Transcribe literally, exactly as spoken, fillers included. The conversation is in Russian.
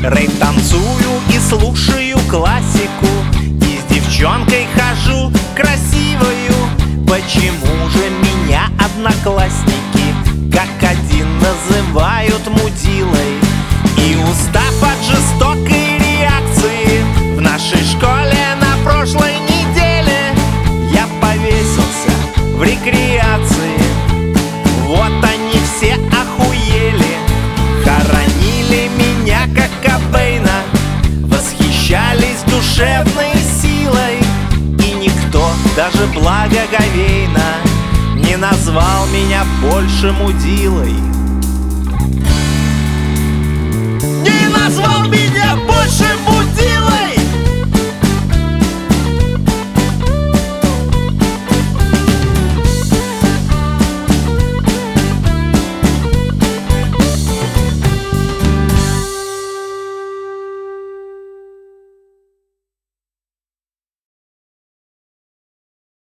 Рейв танцую и слушаю классику, и с девчонкой хожу красивою. Почему же меня одноклассники как один называют мудилой? И устав от жестокой реакции, в нашей школе на прошлой неделе я повесился в рекреации. Вот они все охуели, хоронили меня как Кобейна, восхищались душевной силой, и никто, даже благоговейно, не назвал меня больше мудилой. Не назвал меня больше мудилой.